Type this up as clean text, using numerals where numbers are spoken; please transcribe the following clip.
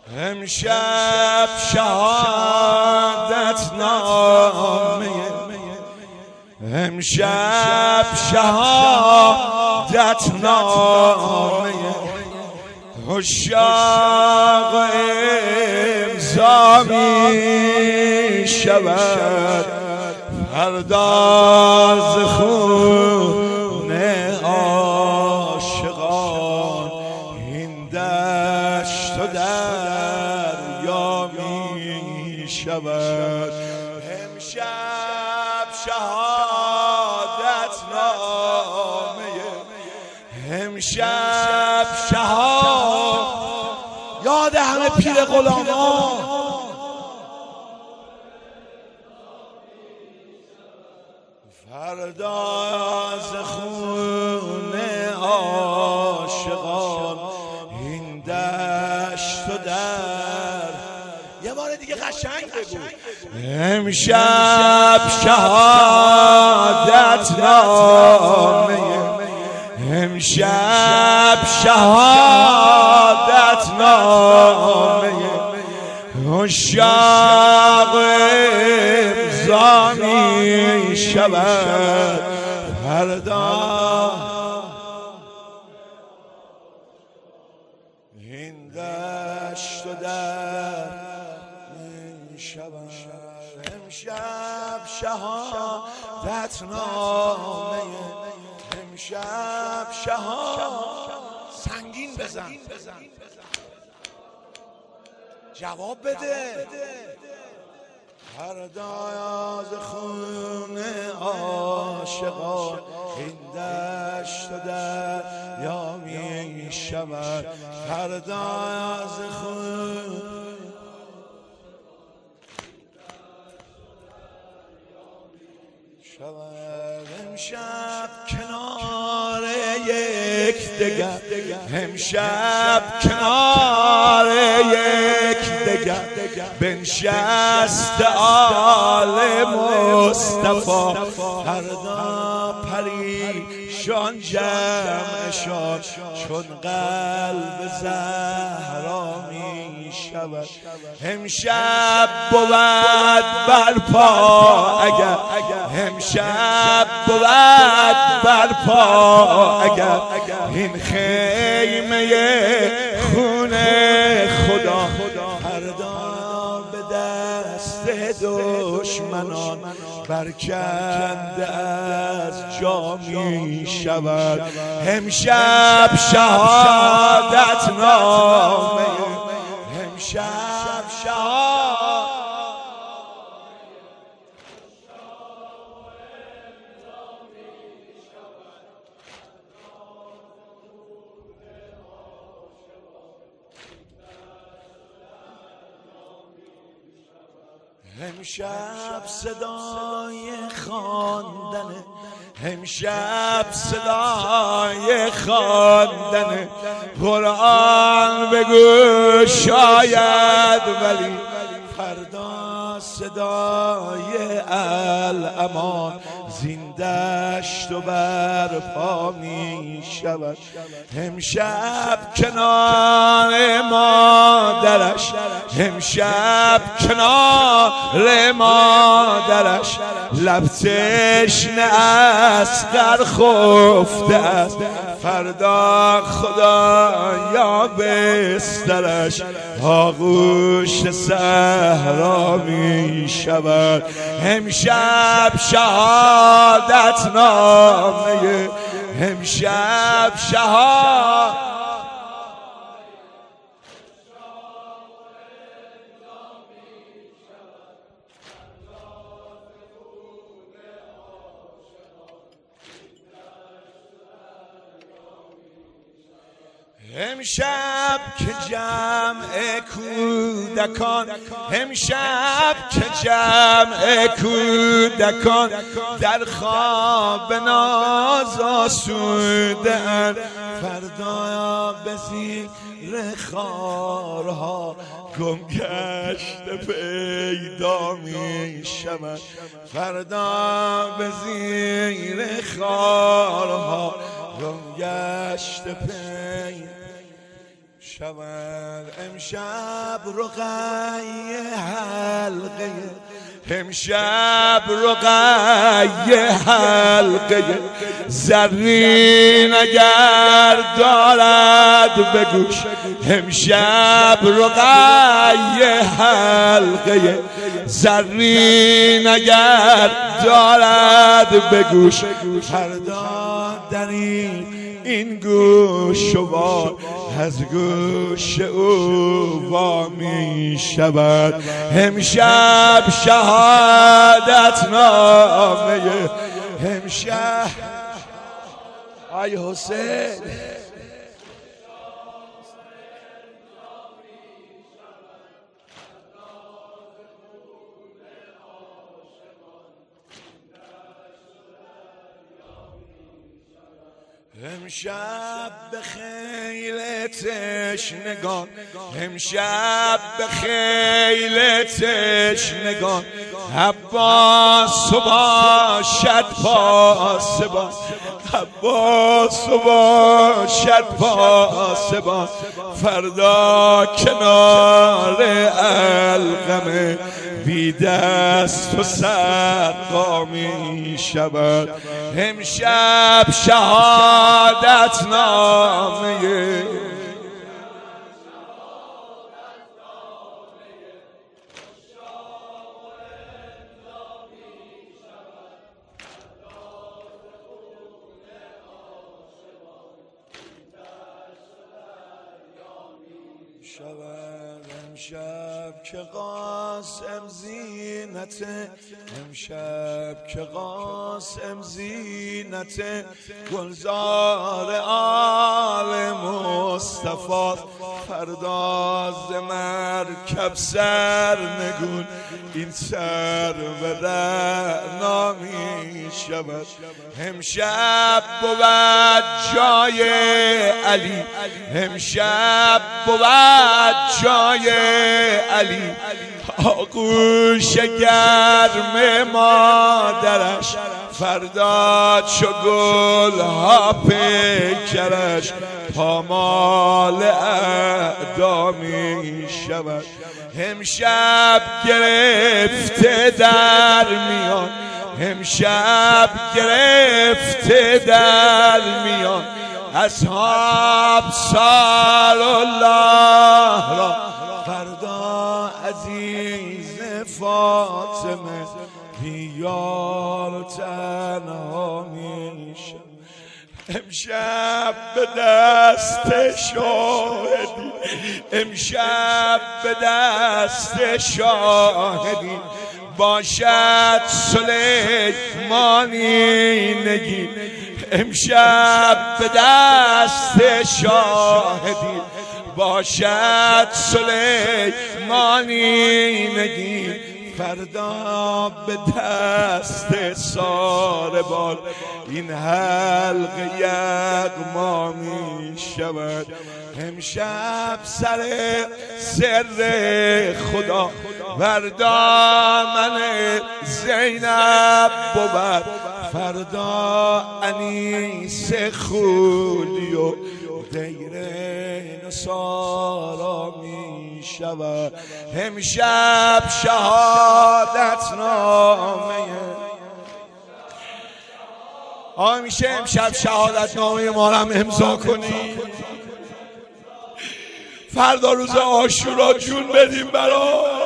امشب شهادت نامه، امشب شهادت نامه عشاق امضا می شود، فردا ز خون عاشقان این دشت و دریا می شود. امشب شهادت نامه، امشب شهادت، یاد همه پیر غلامان، فردا ز خون عاشقان این دشت و در. یه بار دیگه قشنگ بگو. امشب شهادت نامه، امشب شهادت نامه عشاق امضا می شود، فردا این دشت و در می شود. امشب شهادت نامه، امشب شهادت. سنگین بزن، جواب بده. فردا ز خون عاشقان این دشت و دریا می شود، فردا ز خون شود. امشب کنار یکدیگر، امشب کنار یکدیگر بنشست آل مصطفی، فردا پریشان جمعشان چون قلب زهرا می شود. امشب بود برپا اگر، امشب بود برپا اگر این خیمه خون خدا، فردا به دست دشمنان برکنده از جا می شود. امشب شهادت نامه، امشب شهادت. امشب صدای خواندن، امشب صدای خواندن قرآن بگو شاید، ولی فردا صدای الامان زین دشت و برپا می شود. امشب کنار مادرش، امشب کنار مادرش لب تشنه اصغر خفته است، فردا خدایا بسترش آغوش صحرا می شود. امشب شهادت نامه، امشب شهادت. امشب که جمع کودکان، امشب که جمع کودکان در خواب ناز آسوده اند، فردا به زیر خارها گم گشته پیدا می شود، فردا به زیر خارها گم گشته پیدا شود. امشب رقیه حلقه، امشب رقیه حلقه زرین اگر دارد به گوش، امشب رقیه حلقه زرین اگر دارد به گوش، فردا در این گوش و از گوش او وا می شود. امشب شهادت نامه، امشب ای حسین امشب به خیل تشنگان، امشب به خیل تشنگان عباس باشد پاسبان، عباس باشد پاسبان، فردا کنار القمه بی دست و سقا می شود. امشب شهادت نامه، امشب که قاسم زینته، امشب که قاسم زینته گلزار آل مصطفی، فردا ز مرکب سرنگون این سر به رعنا می شود. امشب بود جای علی، امشب بود جای علی آغوش گرم مادرش، فردا چو گل ها پیکرش پامال اعدا می شود. امشب گرفته در میان، امشب گرفته در میان اصحاب سال الله را، فردا عزیز فاطمه بیار تنها میشه. امشب به دست شاهدی، امشب به دست شاهدی باشد سلیمانی نگین، امشب به دست شاهدی باشد سلیمانی نگین، فردا به دست ساربان این حلقه یغما می شود. امشب سر خدا بر دامن زینب بود، فردا انیس خولی و دیر نصارا می شود. امشب شهادت نامه، آقا میشه امشب شهادت نامه ما رو هم امضا کنید، فردا روز عاشورا جون بدیم برای